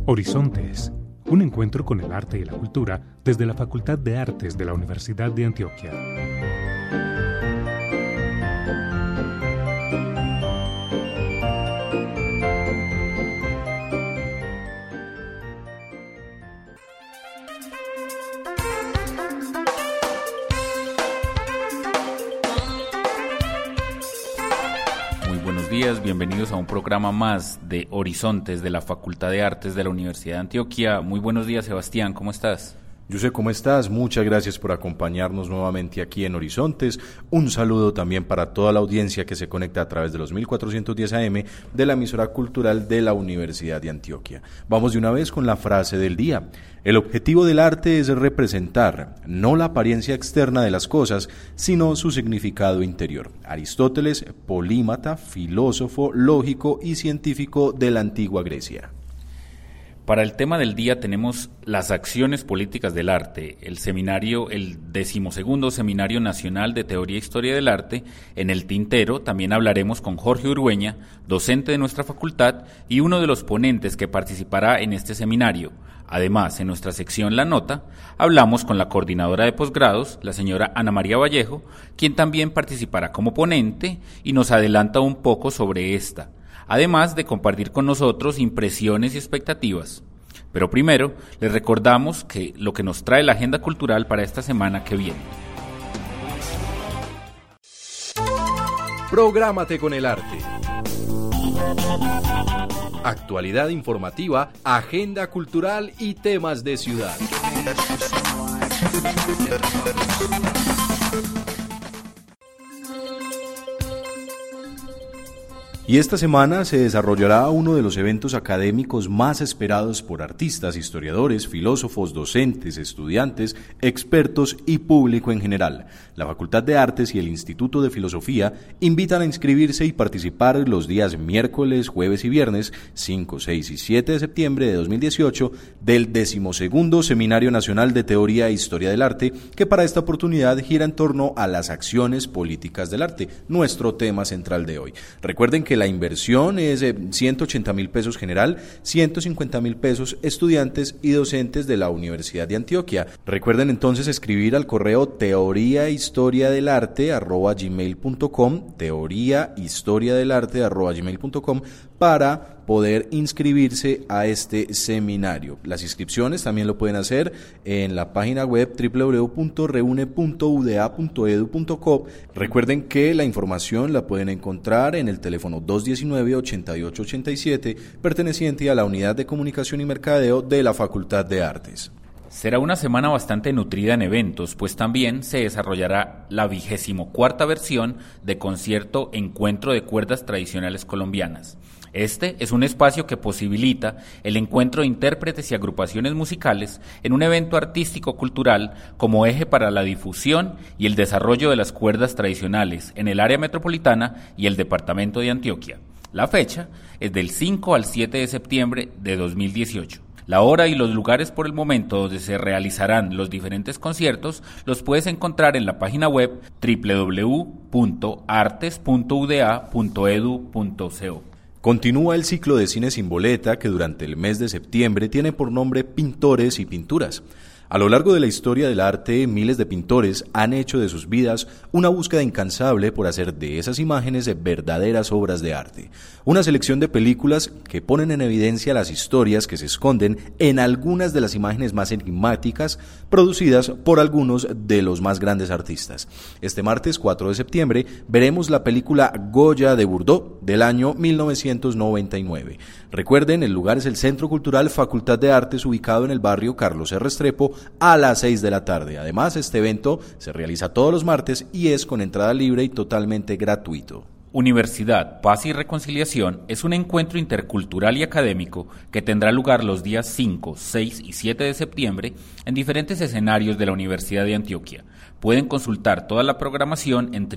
Horizontes, un encuentro con el arte y la cultura desde la Facultad de Artes de la Universidad de Antioquia. Bienvenidos a un programa más de Horizontes de la Facultad de Artes de la Universidad de Antioquia. Muy buenos días, Sebastián, ¿cómo estás? Yo sé cómo estás, muchas gracias por acompañarnos nuevamente aquí en Horizontes. Un saludo también para toda la audiencia que se conecta a través de los 1410 AM de la emisora cultural de la Universidad de Antioquia. Vamos de una vez con la frase del día. El objetivo del arte es representar no la apariencia externa de las cosas, sino su significado interior. Aristóteles, polímata, filósofo, lógico y científico de la antigua Grecia. Para el tema del día tenemos las acciones políticas del arte, el 12º Seminario Nacional de Teoría e Historia del Arte. En el tintero también hablaremos con Jorge Urgueña, docente de nuestra facultad y uno de los ponentes que participará en este seminario. Además, en nuestra sección La Nota, hablamos con la coordinadora de posgrados, la señora Ana María Vallejo, quien también participará como ponente y nos adelanta un poco sobre esta, además de compartir con nosotros impresiones y expectativas. Pero primero, les recordamos que lo que nos trae la agenda cultural para esta semana que viene. Prográmate con el arte. Actualidad informativa, agenda cultural y temas de ciudad. Y esta semana se desarrollará uno de los eventos académicos más esperados por artistas, historiadores, filósofos, docentes, estudiantes, expertos y público en general. La Facultad de Artes y el Instituto de Filosofía invitan a inscribirse y participar los días miércoles, jueves y viernes 5, 6 y 7 de septiembre de 2018 del 12º Seminario Nacional de Teoría e Historia del Arte, que para esta oportunidad gira en torno a las acciones políticas del arte, nuestro tema central de hoy. Recuerden que la inversión es 180.000 pesos general, 150.000 pesos estudiantes y docentes de la Universidad de Antioquia. Recuerden entonces escribir al correo teoriahistoriadelarte@gmail.com, teoriahistoriadelarte@gmail.com para poder inscribirse a este seminario. Las inscripciones también lo pueden hacer en la página web www.reune.uda.edu.co. Recuerden que la información la pueden encontrar en el teléfono 219-8887, perteneciente a la Unidad de Comunicación y Mercadeo de la Facultad de Artes. Será una semana bastante nutrida en eventos, pues también se desarrollará la 24ª versión de concierto Encuentro de Cuerdas Tradicionales Colombianas. Este es un espacio que posibilita el encuentro de intérpretes y agrupaciones musicales en un evento artístico-cultural como eje para la difusión y el desarrollo de las cuerdas tradicionales en el área metropolitana y el departamento de Antioquia. La fecha es del 5 al 7 de septiembre de 2018. La hora y los lugares por el momento donde se realizarán los diferentes conciertos los puedes encontrar en la página web www.artes.uda.edu.co. Continúa el ciclo de cine sin boleta que durante el mes de septiembre tiene por nombre Pintores y Pinturas. A lo largo de la historia del arte, miles de pintores han hecho de sus vidas una búsqueda incansable por hacer de esas imágenes verdaderas obras de arte. Una selección de películas que ponen en evidencia las historias que se esconden en algunas de las imágenes más enigmáticas producidas por algunos de los más grandes artistas. Este martes 4 de septiembre veremos la película Goya de Bordeaux del año 1999. Recuerden, el lugar es el Centro Cultural Facultad de Artes, ubicado en el barrio Carlos R. Restrepo, a las 6 de la tarde. Además, este evento se realiza todos los martes y es con entrada libre y totalmente gratuito. Universidad, Paz y Reconciliación es un encuentro intercultural y académico que tendrá lugar los días 5, 6 y 7 de septiembre en diferentes escenarios de la Universidad de Antioquia. Pueden consultar toda la programación en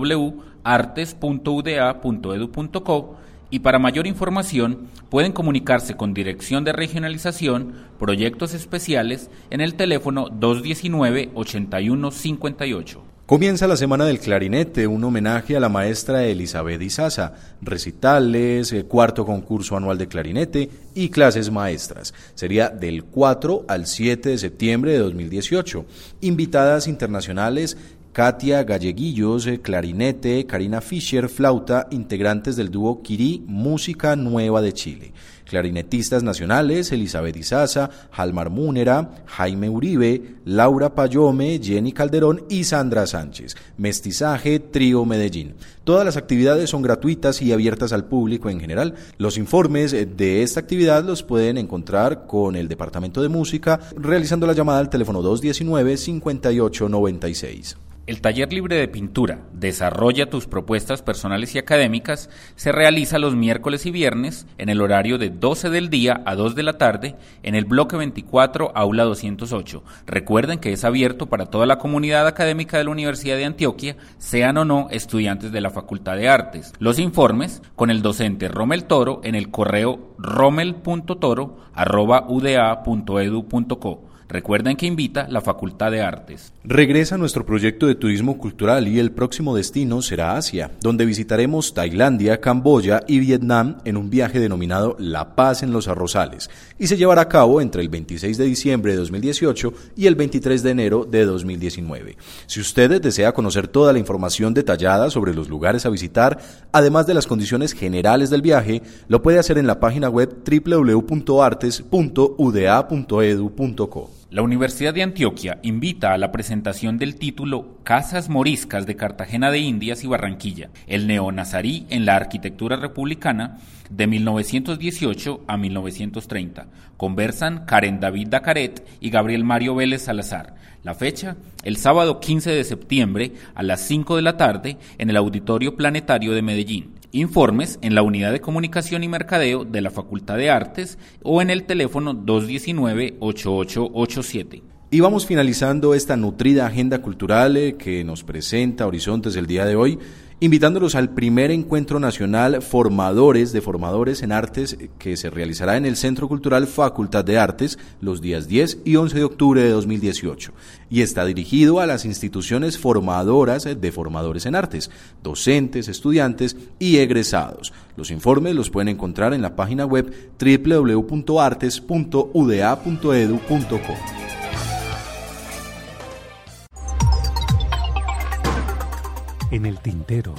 www.artes.uda.edu.co y para mayor información pueden comunicarse con Dirección de Regionalización, Proyectos Especiales en el teléfono 219-8158. Comienza la Semana del Clarinete, un homenaje a la maestra Elizabeth Izaza, recitales, cuarto concurso anual de clarinete y clases maestras. Sería del 4 al 7 de septiembre de 2018. Invitadas internacionales: Katia Galleguillos, clarinete; Karina Fischer, flauta, integrantes del dúo Quirí, música nueva de Chile. Clarinetistas nacionales: Elizabeth Izaza, Halmar Múnera, Jaime Uribe, Laura Payome, Jenny Calderón y Sandra Sánchez. Mestizaje, trío Medellín. Todas las actividades son gratuitas y abiertas al público en general. Los informes de esta actividad los pueden encontrar con el Departamento de Música realizando la llamada al teléfono 219-5896. El taller libre de pintura Desarrolla tus propuestas personales y académicas se realiza los miércoles y viernes en el horario de 12 del día a 2 de la tarde en el bloque 24, aula 208. Recuerden que es abierto para toda la comunidad académica de la Universidad de Antioquia, sean o no estudiantes de la Facultad de Artes. Los informes con el docente Rommel Toro en el correo rommel.toro@uda.edu.co. Recuerden que invita la Facultad de Artes. Regresa nuestro proyecto de turismo cultural y el próximo destino será Asia, donde visitaremos Tailandia, Camboya y Vietnam en un viaje denominado La Paz en los Arrozales, y se llevará a cabo entre el 26 de diciembre de 2018 y el 23 de enero de 2019. Si usted desea conocer toda la información detallada sobre los lugares a visitar, además de las condiciones generales del viaje, lo puede hacer en la página web www.artes.uda.edu.co. La Universidad de Antioquia invita a la presentación del título Casas Moriscas de Cartagena de Indias y Barranquilla, el neonazarí en la arquitectura republicana de 1918 a 1930. Conversan Karen David Dacaret y Gabriel Mario Vélez Salazar. La fecha, el sábado 15 de septiembre a las 5 de la tarde en el Auditorio Planetario de Medellín. Informes en la Unidad de Comunicación y Mercadeo de la Facultad de Artes o en el teléfono 219-8887. Y vamos finalizando esta nutrida agenda cultural que nos presenta Horizontes el día de hoy, invitándolos al primer encuentro nacional Formadores en Artes que se realizará en el Centro Cultural Facultad de Artes los días 10 y 11 de octubre de 2018 y está dirigido a las instituciones formadoras de formadores en artes, docentes, estudiantes y egresados. Los informes los pueden encontrar en la página web www.artes.uda.edu.co. En el tintero.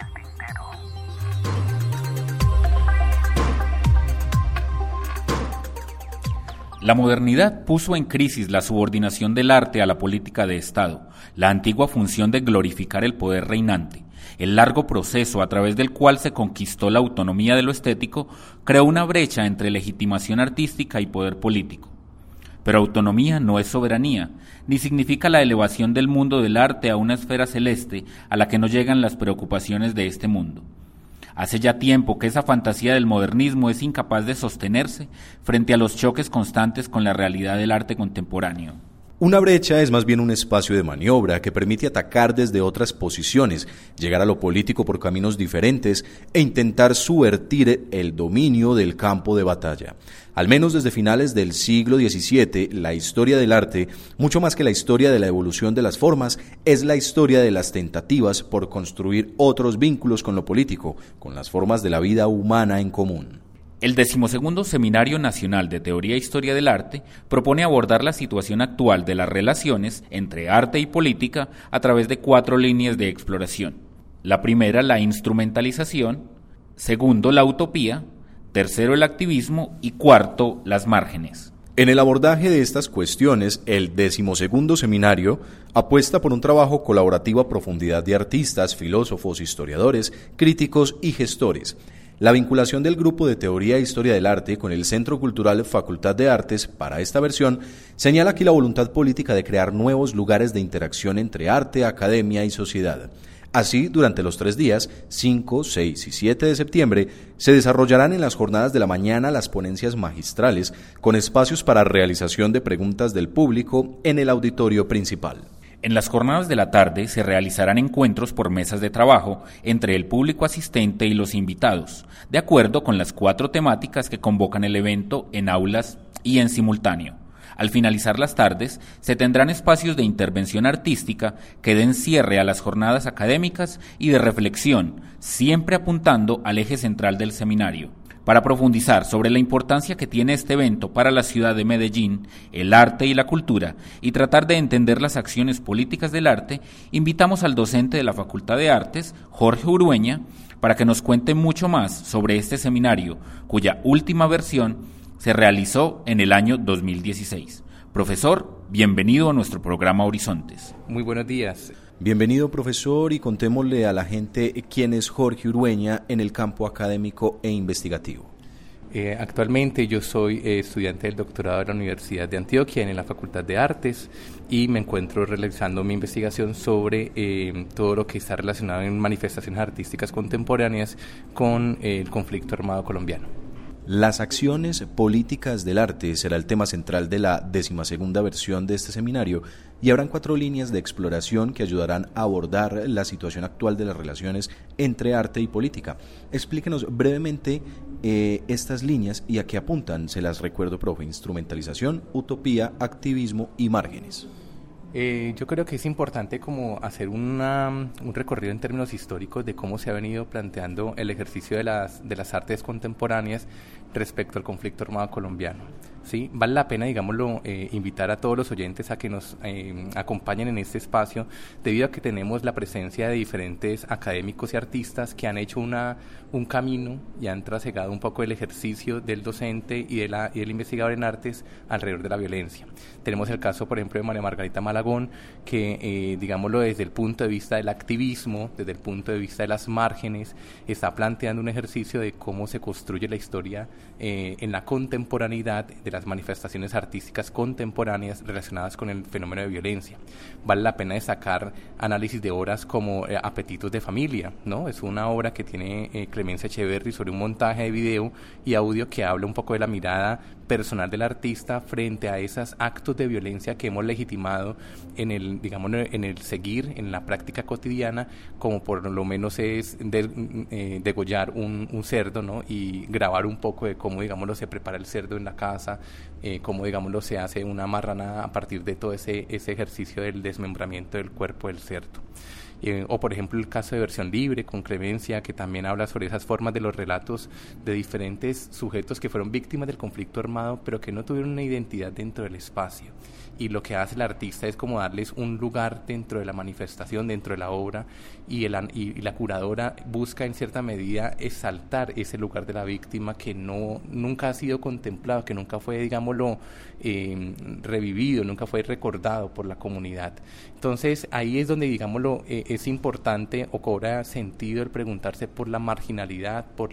La modernidad puso en crisis la subordinación del arte a la política de Estado, la antigua función de glorificar el poder reinante. El largo proceso a través del cual se conquistó la autonomía de lo estético creó una brecha entre legitimación artística y poder político. Pero autonomía no es soberanía, ni significa la elevación del mundo del arte a una esfera celeste a la que no llegan las preocupaciones de este mundo. Hace ya tiempo que esa fantasía del modernismo es incapaz de sostenerse frente a los choques constantes con la realidad del arte contemporáneo. Una brecha es más bien un espacio de maniobra que permite atacar desde otras posiciones, llegar a lo político por caminos diferentes e intentar subvertir el dominio del campo de batalla. Al menos desde finales del siglo XVII, la historia del arte, mucho más que la historia de la evolución de las formas, es la historia de las tentativas por construir otros vínculos con lo político, con las formas de la vida humana en común. El 12º Seminario Nacional de Teoría e Historia del Arte propone abordar la situación actual de las relaciones entre arte y política a través de 4 líneas de exploración. La primera, la instrumentalización; segundo, la utopía; tercero, el activismo; y cuarto, las márgenes. En el abordaje de estas cuestiones, el 12º Seminario apuesta por un trabajo colaborativo a profundidad de artistas, filósofos, historiadores, críticos y gestores. La vinculación del Grupo de Teoría e Historia del Arte con el Centro Cultural Facultad de Artes para esta versión señala aquí la voluntad política de crear nuevos lugares de interacción entre arte, academia y sociedad. Así, durante los 3 días, 5, 6 y 7 de septiembre, se desarrollarán en las jornadas de la mañana las ponencias magistrales con espacios para realización de preguntas del público en el auditorio principal. En las jornadas de la tarde se realizarán encuentros por mesas de trabajo entre el público asistente y los invitados, de acuerdo con las 4 temáticas que convocan el evento en aulas y en simultáneo: Al finalizar las tardes, se tendrán espacios de intervención artística que den cierre a las jornadas académicas y de reflexión, siempre apuntando al eje central del seminario. Para profundizar sobre la importancia que tiene este evento para la ciudad de Medellín, el arte y la cultura, y tratar de entender las acciones políticas del arte, invitamos al docente de la Facultad de Artes, Jorge Urueña, para que nos cuente mucho más sobre este seminario, cuya última versión se realizó en el año 2016. Profesor, bienvenido a nuestro programa Horizontes. Muy buenos días. Bienvenido, profesor, y contémosle a la gente quién es Jorge Urueña en el campo académico e investigativo. Actualmente yo soy estudiante del doctorado de la Universidad de Antioquia en la Facultad de Artes y me encuentro realizando mi investigación sobre todo lo que está relacionado en manifestaciones artísticas contemporáneas con el conflicto armado colombiano. Las acciones políticas del arte será el tema central de la 12ª versión de este seminario y habrán 4 líneas de exploración que ayudarán a abordar la situación actual de las relaciones entre arte y política. Explíquenos brevemente estas líneas y a qué apuntan. Se las recuerdo, profe: instrumentalización, utopía, activismo y márgenes. Yo creo que es importante como hacer un recorrido en términos históricos de cómo se ha venido planteando el ejercicio de las artes contemporáneas respecto al conflicto armado colombiano. ¿Sí? Vale la pena, digámoslo, invitar a todos los oyentes a que nos acompañen en este espacio, debido a que tenemos la presencia de diferentes académicos y artistas que han hecho un camino y han trasegado un poco el ejercicio del docente y del investigador en artes alrededor de la violencia. Tenemos el caso, por ejemplo, de María Margarita Malagón, que, digámoslo, desde el punto de vista del activismo, desde el punto de vista de las márgenes, está planteando un ejercicio de cómo se construye la historia en la contemporaneidad de las manifestaciones artísticas contemporáneas relacionadas con el fenómeno de violencia. Vale la pena destacar análisis de obras como Apetitos de Familia, ¿no? Es una obra que tiene Clemencia Echeverry sobre un montaje de video y audio que habla un poco de la mirada personal del artista frente a esos actos de violencia que hemos legitimado en el seguir, en la práctica cotidiana, como por lo menos es degollar un cerdo, ¿no? Y grabar un poco de cómo, digámoslo, se prepara el cerdo en la casa, cómo, digámoslo, se hace una marranada a partir de todo ese ejercicio del desmembramiento del cuerpo del cerdo. O por ejemplo el caso de Versión Libre con Clemencia, que también habla sobre esas formas de los relatos de diferentes sujetos que fueron víctimas del conflicto armado pero que no tuvieron una identidad dentro del espacio, y lo que hace el artista es como darles un lugar dentro de la manifestación, dentro de la obra, y la curadora busca en cierta medida exaltar ese lugar de la víctima que nunca ha sido contemplado, que nunca fue, digámoslo, revivido, nunca fue recordado por la comunidad. Entonces ahí es donde, digámoslo, es importante o cobra sentido el preguntarse por la marginalidad, por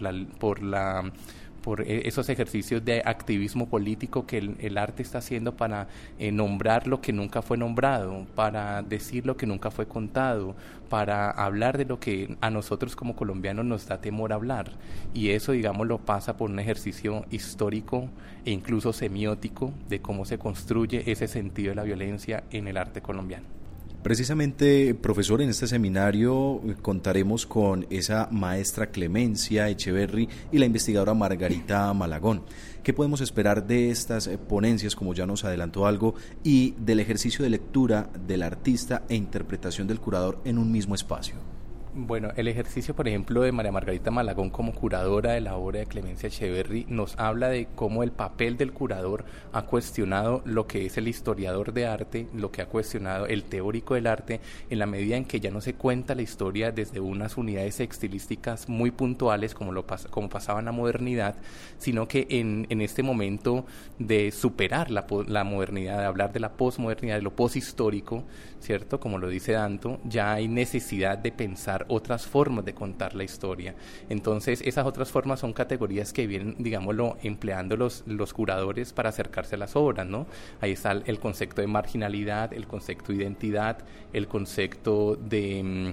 esos ejercicios de activismo político que el arte está haciendo para nombrar lo que nunca fue nombrado, para decir lo que nunca fue contado, para hablar de lo que a nosotros como colombianos nos da temor hablar. Y eso, digámoslo, pasa por un ejercicio histórico e incluso semiótico de cómo se construye ese sentido de la violencia en el arte colombiano. Precisamente, profesor, en este seminario contaremos con esa maestra Clemencia Echeverry y la investigadora Margarita Malagón. ¿Qué podemos esperar de estas ponencias, como ya nos adelantó algo, y del ejercicio de lectura del artista e interpretación del curador en un mismo espacio? Bueno, el ejercicio, por ejemplo, de María Margarita Malagón como curadora de la obra de Clemencia Echeverry nos habla de cómo el papel del curador ha cuestionado lo que es el historiador de arte, lo que ha cuestionado el teórico del arte, en la medida en que ya no se cuenta la historia desde unas unidades estilísticas muy puntuales como pasaba en la modernidad, sino que en este momento de superar la modernidad, de hablar de la posmodernidad, de lo poshistórico, ¿cierto? Como lo dice Danto, ya hay necesidad de pensar otras formas de contar la historia. Entonces, esas otras formas son categorías que vienen, digámoslo, empleando los curadores para acercarse a las obras, ¿no? Ahí está el concepto de marginalidad, el concepto de identidad, el concepto de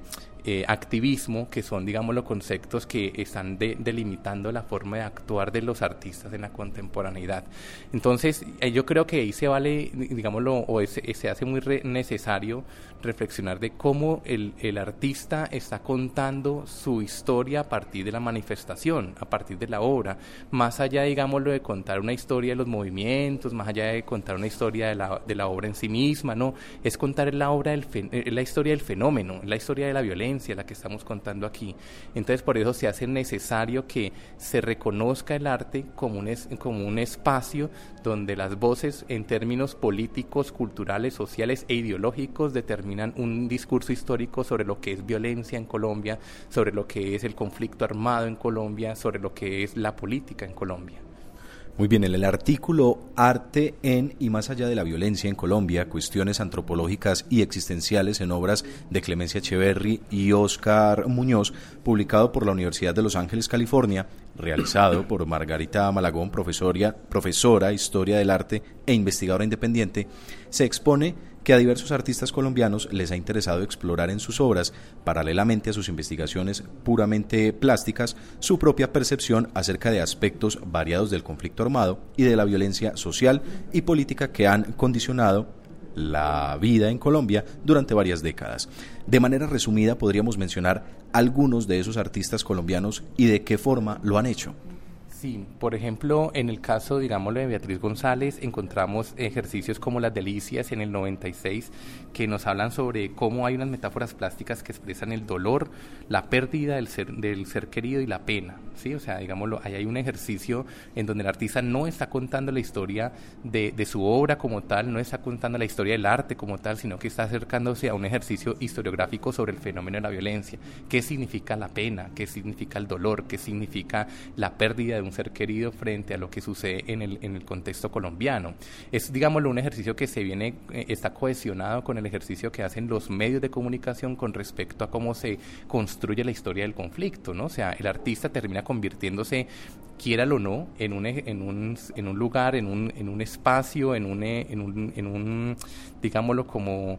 activismo, que son, digamos, los conceptos que están delimitando la forma de actuar de los artistas en la contemporaneidad. Entonces, yo creo que ahí se vale, digámoslo, se hace muy necesario reflexionar de cómo el artista está contando su historia a partir de la manifestación, a partir de la obra, más allá, digámoslo, de contar una historia de los movimientos, más allá de contar una historia de la obra en sí misma, no, es contar la historia del fenómeno, la historia de la violencia, la que estamos contando aquí. Entonces, por eso se hace necesario que se reconozca el arte como un espacio donde las voces en términos políticos, culturales, sociales e ideológicos determinan un discurso histórico sobre lo que es violencia en Colombia, sobre lo que es el conflicto armado en Colombia, sobre lo que es la política en Colombia. Muy bien, en el artículo Arte en y más allá de la violencia en Colombia, cuestiones antropológicas y existenciales en obras de Clemencia Echeverry y Óscar Muñoz, publicado por la Universidad de Los Ángeles, California, realizado por Margarita Malagón, profesora Historia del Arte e investigadora independiente, se expone que a diversos artistas colombianos les ha interesado explorar en sus obras, paralelamente a sus investigaciones puramente plásticas, su propia percepción acerca de aspectos variados del conflicto armado y de la violencia social y política que han condicionado la vida en Colombia durante varias décadas. De manera resumida, podríamos mencionar algunos de esos artistas colombianos y de qué forma lo han hecho. Sí, por ejemplo, en el caso, digámoslo, de Beatriz González, encontramos ejercicios como Las Delicias en el 96, que nos hablan sobre cómo hay unas metáforas plásticas que expresan el dolor, la pérdida del ser querido y la pena, ¿sí? O sea, digámoslo, ahí hay un ejercicio en donde el artista no está contando la historia de su obra como tal, no está contando la historia del arte como tal, sino que está acercándose a un ejercicio historiográfico sobre el fenómeno de la violencia. ¿Qué significa la pena? ¿Qué significa el dolor? ¿Qué significa la pérdida de un ser querido frente a lo que sucede en el contexto colombiano? Es, digámoslo, un ejercicio que está cohesionado con el ejercicio que hacen los medios de comunicación con respecto a cómo se construye la historia del conflicto, ¿no? O sea, el artista termina convirtiéndose, quiéralo o no, en un lugar, en un espacio, en un digámoslo, como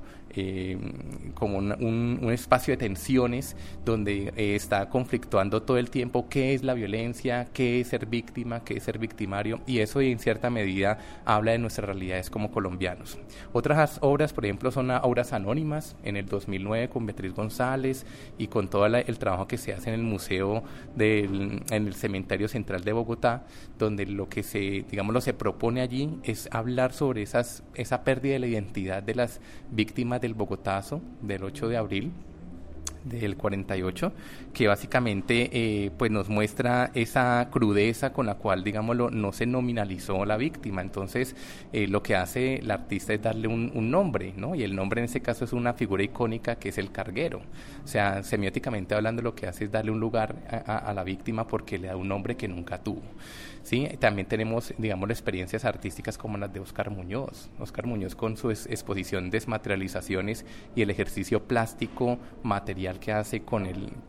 un espacio de tensiones donde está conflictuando todo el tiempo qué es la violencia, qué es ser víctima, qué es ser victimario, y eso en cierta medida habla de nuestras realidades como colombianos. Otras obras, por ejemplo, son obras anónimas en el 2009 con Beatriz González y con todo el trabajo que se hace en el museo en el Cementerio Central de Bogotá, donde lo que se propone allí es hablar sobre esa pérdida de la identidad de las víctimas del Bogotazo del 8 de abril del 48, que básicamente pues nos muestra esa crudeza con la cual, digámoslo, no se nominalizó la víctima. Entonces lo que hace el artista es darle un nombre, ¿no? Y el nombre en este caso es una figura icónica que es el carguero. O sea, semióticamente hablando, lo que hace es darle un lugar a la víctima porque le da un nombre que nunca tuvo. Sí, también tenemos, digamos, experiencias artísticas como las de Óscar Muñoz. Óscar Muñoz con su exposición Desmaterializaciones y el ejercicio plástico material que hace con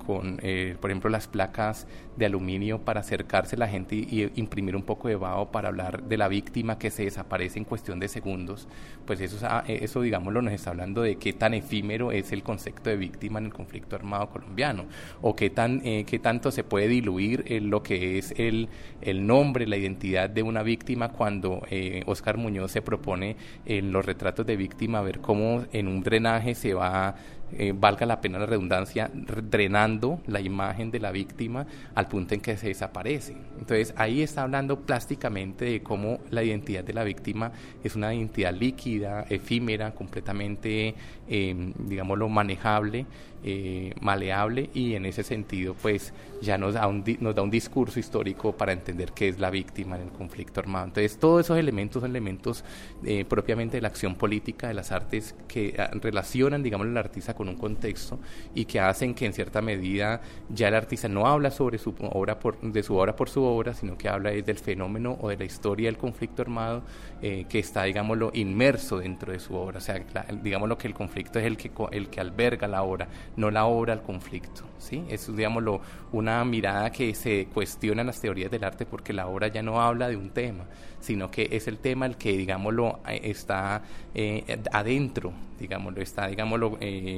por ejemplo, las placas de aluminio para acercarse a la gente y imprimir un poco de vaho para hablar de la víctima que se desaparece en cuestión de segundos. Pues eso digámoslo, nos está hablando de qué tan efímero es el concepto de víctima en el conflicto armado colombiano, o qué tanto se puede diluir lo que es el nombre, la identidad de una víctima, cuando Óscar Muñoz se propone en los retratos de víctima ver cómo en un drenaje se va, valga la pena la redundancia, drenando la imagen de la víctima al punto en que se desaparece. Entonces ahí está hablando plásticamente de cómo la identidad de la víctima es una identidad líquida, efímera, completamente, digámoslo, manejable, maleable, y en ese sentido pues ya nos da un discurso histórico para entender qué es la víctima en el conflicto armado. Entonces todos esos elementos son elementos propiamente de la acción política de las artes que relacionan, digamos, al artista con un contexto y que hacen que en cierta medida ya el artista no habla sobre su obra por su obra, sino que habla del fenómeno o de la historia del conflicto armado que está, digámoslo, inmerso dentro de su obra. O sea, digámoslo que el conflicto es el que alberga la obra, no la obra al conflicto, ¿sí? Es, digámoslo, una mirada que se cuestiona en las teorías del arte, porque la obra ya no habla de un tema, sino que es el tema el que, digámoslo, está adentro, digámoslo, está, digámoslo,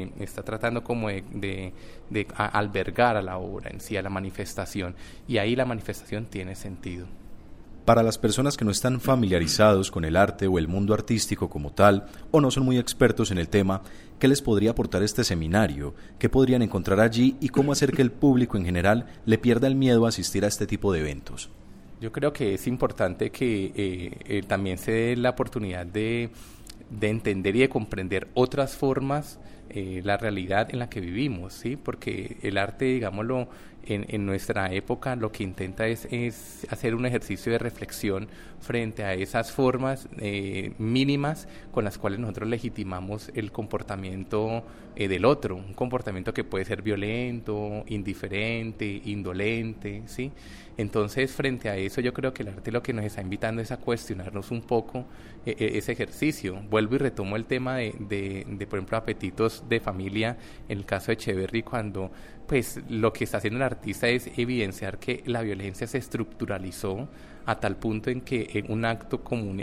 está tratando como de albergar a la obra en sí, a la manifestación, y ahí la manifestación tiene sentido. Para las personas que no están familiarizados con el arte o el mundo artístico como tal, o no son muy expertos en el tema, ¿qué les podría aportar este seminario? ¿Qué podrían encontrar allí y cómo hacer que el público en general le pierda el miedo a asistir a este tipo de eventos? Yo creo que es importante que también se dé la oportunidad de entender y de comprender otras formas, la realidad en la que vivimos, ¿sí? Porque el arte, digámoslo, en nuestra época lo que intenta es hacer un ejercicio de reflexión frente a esas formas mínimas con las cuales nosotros legitimamos el comportamiento del otro, un comportamiento que puede ser violento, indiferente, indolente, ¿sí? Entonces, frente a eso, yo creo que el arte lo que nos está invitando es a cuestionarnos un poco ese ejercicio. Vuelvo y retomo el tema de, por ejemplo, apetitos de familia, en el caso de Echeverry, cuando pues lo que está haciendo el artista es evidenciar que la violencia se estructuralizó a tal punto en que un acto común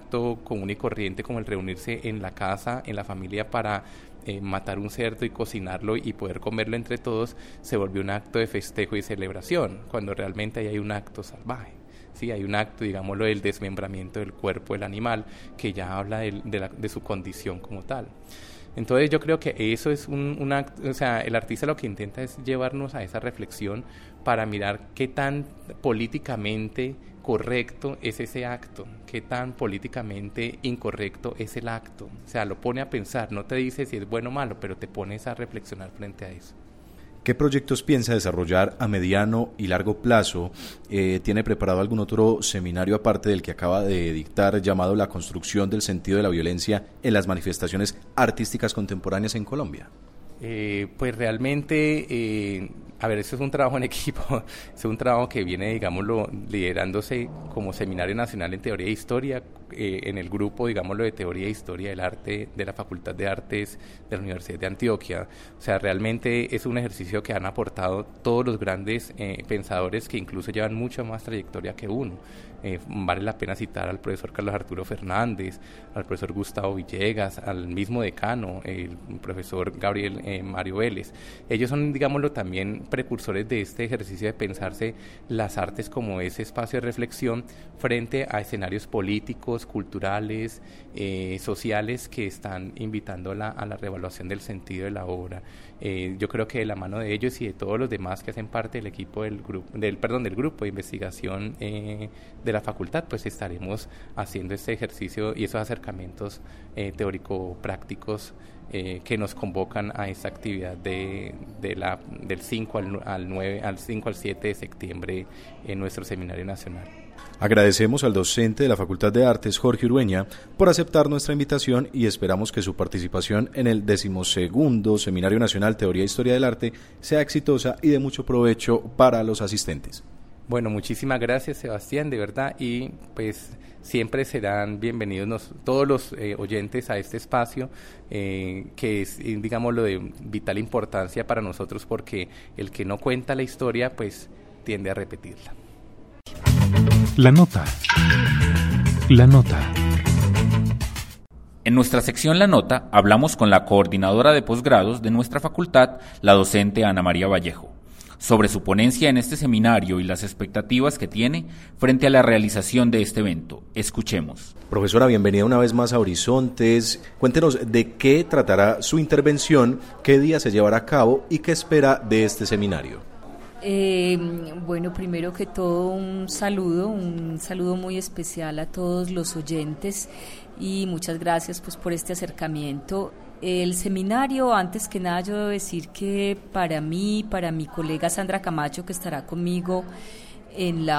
y corriente como el reunirse en la casa, en la familia para matar un cerdo y cocinarlo y poder comerlo entre todos, se volvió un acto de festejo y celebración, cuando realmente ahí hay un acto salvaje. Sí, hay un acto, digámoslo, del desmembramiento del cuerpo del animal, que ya habla de su condición como tal. Entonces yo creo que eso es un acto, o sea, el artista lo que intenta es llevarnos a esa reflexión para mirar qué tan políticamente correcto es ese acto, qué tan políticamente incorrecto es el acto. O sea, lo pone a pensar, no te dice si es bueno o malo, pero te pones a reflexionar frente a eso. ¿Qué proyectos piensa desarrollar a mediano y largo plazo? ¿Tiene preparado algún otro seminario aparte del que acaba de dictar, llamado La construcción del sentido de la violencia en las manifestaciones artísticas contemporáneas en Colombia? Pues realmente, eso es un trabajo en equipo, es un trabajo que viene, digámoslo, liderándose como Seminario Nacional en Teoría e Historia, en el grupo, digámoslo, de Teoría e Historia del Arte de la Facultad de Artes de la Universidad de Antioquia. O sea, realmente es un ejercicio que han aportado todos los grandes pensadores que incluso llevan mucha más trayectoria que uno. Vale la pena citar al profesor Carlos Arturo Fernández, al profesor Gustavo Villegas, al mismo decano, el profesor Gabriel Mario Vélez. Ellos son, digámoslo, también precursores de este ejercicio de pensarse las artes como ese espacio de reflexión frente a escenarios políticos, culturales, sociales que están invitando a la reevaluación del sentido de la obra. Yo creo que de la mano de ellos y de todos los demás que hacen parte del equipo del grupo de investigación de la facultad, pues estaremos haciendo este ejercicio y esos acercamientos teórico-prácticos que nos convocan a esta actividad del 5 al 7 de septiembre en nuestro Seminario Nacional. Agradecemos al docente de la Facultad de Artes, Jorge Urueña, por aceptar nuestra invitación y esperamos que su participación en el 12º Seminario Nacional Teoría e Historia del Arte sea exitosa y de mucho provecho para los asistentes. Bueno, muchísimas gracias, Sebastián, de verdad, y pues siempre serán bienvenidos todos los oyentes a este espacio que es, digámoslo, de vital importancia para nosotros, porque el que no cuenta la historia pues tiende a repetirla. La nota. La nota. En nuestra sección La Nota hablamos con la coordinadora de posgrados de nuestra facultad, la docente Ana María Vallejo, sobre su ponencia en este seminario y las expectativas que tiene frente a la realización de este evento. Escuchemos. Profesora, bienvenida una vez más a Horizontes. Cuéntenos de qué tratará su intervención, qué día se llevará a cabo y qué espera de este seminario. Bueno, primero que todo un saludo muy especial a todos los oyentes y muchas gracias pues por este acercamiento. El seminario, antes que nada yo debo decir que para mí, para mi colega Sandra Camacho, que estará conmigo en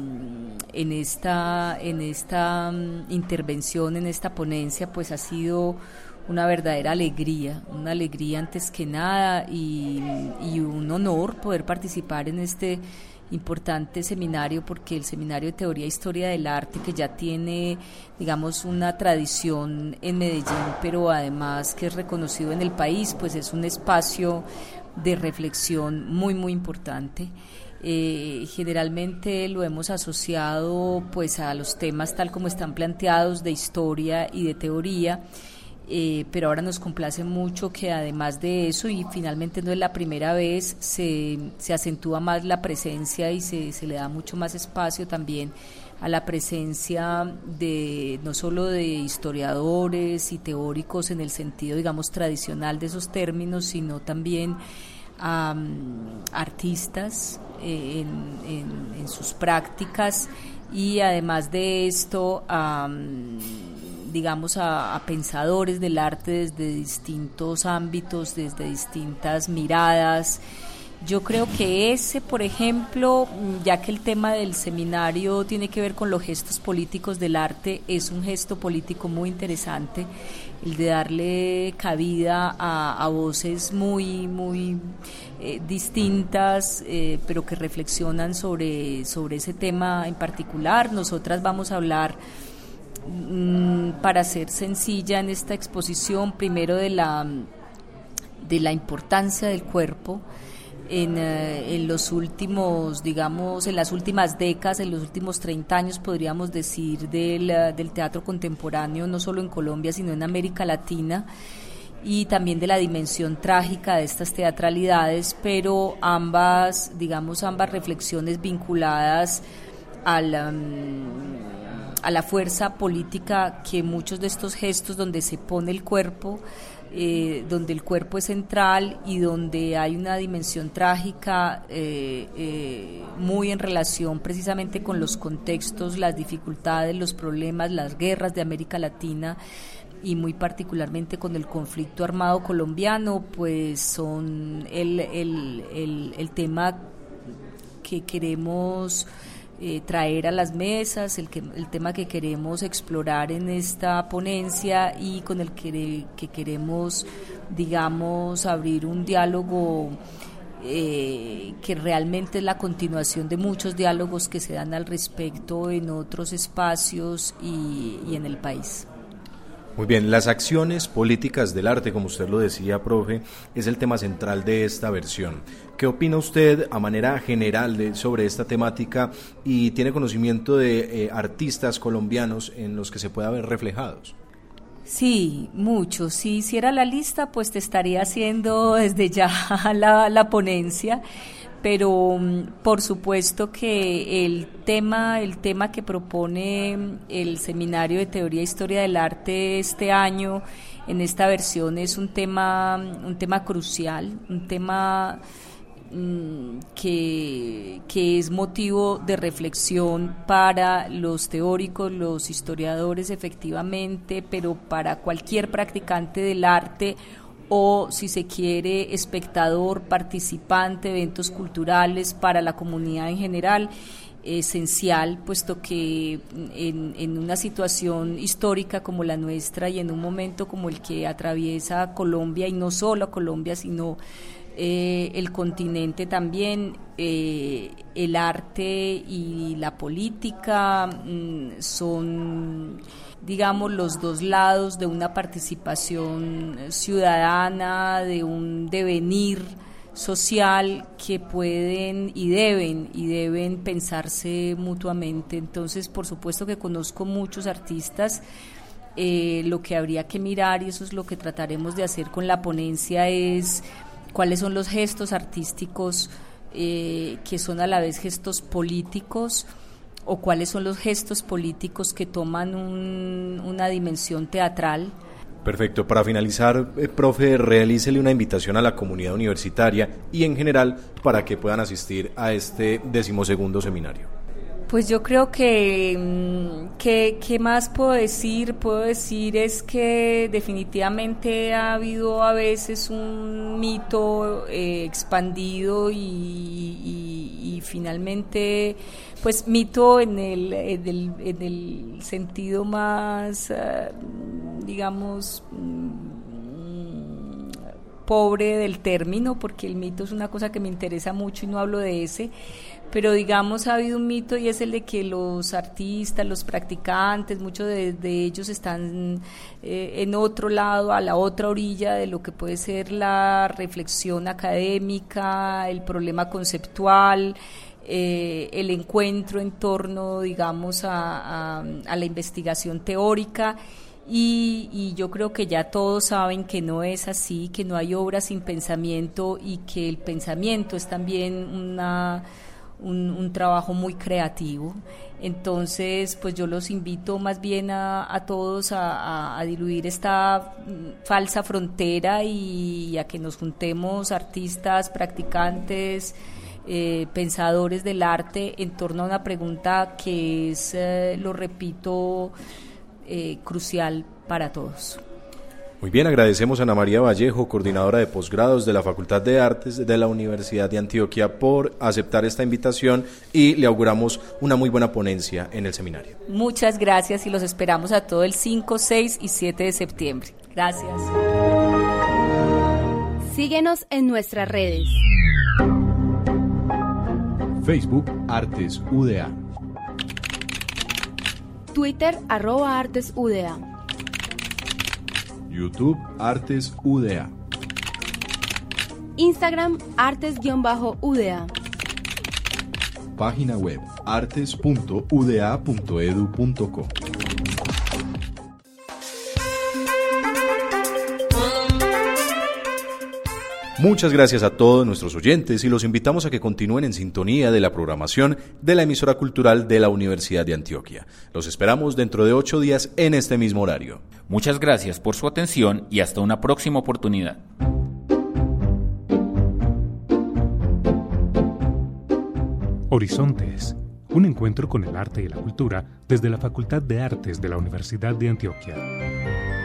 esta intervención, en esta ponencia, pues ha sido una verdadera alegría, antes que nada y un honor poder participar en este importante seminario, porque el Seminario de Teoría e Historia del Arte, que ya tiene, digamos, una tradición en Medellín, pero además que es reconocido en el país, pues es un espacio de reflexión muy, muy importante. Generalmente lo hemos asociado pues a los temas tal como están planteados de historia y de teoría, pero ahora nos complace mucho que además de eso, y finalmente no es la primera vez, se acentúa más la presencia y se le da mucho más espacio también a la presencia de no solo de historiadores y teóricos en el sentido, digamos, tradicional de esos términos, sino también a artistas en sus prácticas, y además de esto digamos a pensadores del arte desde distintos ámbitos, desde distintas miradas. Yo creo que ese, por ejemplo, ya que el tema del seminario tiene que ver con los gestos políticos del arte, es un gesto político muy interesante, el de darle cabida a voces muy distintas, pero que reflexionan sobre ese tema en particular. Nosotras vamos a hablar, para ser sencilla en esta exposición, primero de la importancia del cuerpo en los últimos, digamos, en las últimas décadas, en los últimos 30 años, podríamos decir, del teatro contemporáneo, no solo en Colombia, sino en América Latina, y también de la dimensión trágica de estas teatralidades, pero ambas reflexiones vinculadas a la fuerza política que muchos de estos gestos donde se pone el cuerpo, donde el cuerpo es central y donde hay una dimensión trágica muy en relación precisamente con los contextos, las dificultades, los problemas, las guerras de América Latina, y muy particularmente con el conflicto armado colombiano, pues son el tema que queremos traer a las mesas, el tema que queremos explorar en esta ponencia, y con el que queremos, digamos, abrir un diálogo que realmente es la continuación de muchos diálogos que se dan al respecto en otros espacios y en el país. Muy bien, las acciones políticas del arte, como usted lo decía, profe, es el tema central de esta versión. ¿Qué opina usted a manera general sobre esta temática, y tiene conocimiento de artistas colombianos en los que se pueda ver reflejados? Sí, mucho. Si hiciera la lista, pues te estaría haciendo desde ya la ponencia. Pero por supuesto que el tema que propone el Seminario de Teoría e Historia del Arte este año en esta versión es un tema crucial, un tema que es motivo de reflexión para los teóricos, los historiadores, efectivamente, pero para cualquier practicante del arte, o, si se quiere, espectador, participante de eventos culturales, para la comunidad en general, esencial, puesto que en una situación histórica como la nuestra y en un momento como el que atraviesa Colombia, y no solo Colombia, sino el continente también, el arte y la política son, digamos, los dos lados de una participación ciudadana, de un devenir social que pueden y deben pensarse mutuamente. Entonces, por supuesto que conozco muchos artistas. Lo que habría que mirar, y eso es lo que trataremos de hacer con la ponencia, es cuáles son los gestos artísticos que son a la vez gestos políticos, o cuáles son los gestos políticos que toman una dimensión teatral. Perfecto. Para finalizar, profe, realícele una invitación a la comunidad universitaria y en general para que puedan asistir a este 12º seminario. Pues yo creo que ¿qué más puedo decir? Puedo decir es que definitivamente ha habido a veces un mito expandido y finalmente, pues mito en el sentido más, digamos, pobre del término, porque el mito es una cosa que me interesa mucho y no hablo de ese. Pero digamos, ha habido un mito, y es el de que los artistas, los practicantes, muchos de ellos están en otro lado, a la otra orilla de lo que puede ser la reflexión académica, el problema conceptual, el encuentro en torno, digamos, a la investigación teórica. y yo creo que ya todos saben que no es así, que no hay obra sin pensamiento y que el pensamiento es también un trabajo muy creativo. Entonces, pues yo los invito más bien a todos a diluir esta falsa frontera y a que nos juntemos artistas, practicantes, pensadores del arte en torno a una pregunta que es, lo repito, crucial para todos. Muy bien, agradecemos a Ana María Vallejo, coordinadora de posgrados de la Facultad de Artes de la Universidad de Antioquia, por aceptar esta invitación y le auguramos una muy buena ponencia en el seminario. Muchas gracias y los esperamos a todo el 5, 6 y 7 de septiembre. Gracias. Síguenos en nuestras redes. Facebook Artes UDA. Twitter @ArtesUDA. YouTube Artes UDA. Instagram Artes_UDA. Página web artes.uda.edu.co. Muchas gracias a todos nuestros oyentes y los invitamos a que continúen en sintonía de la programación de la emisora cultural de la Universidad de Antioquia. Los esperamos dentro de 8 días en este mismo horario. Muchas gracias por su atención y hasta una próxima oportunidad. Horizontes, un encuentro con el arte y la cultura desde la Facultad de Artes de la Universidad de Antioquia.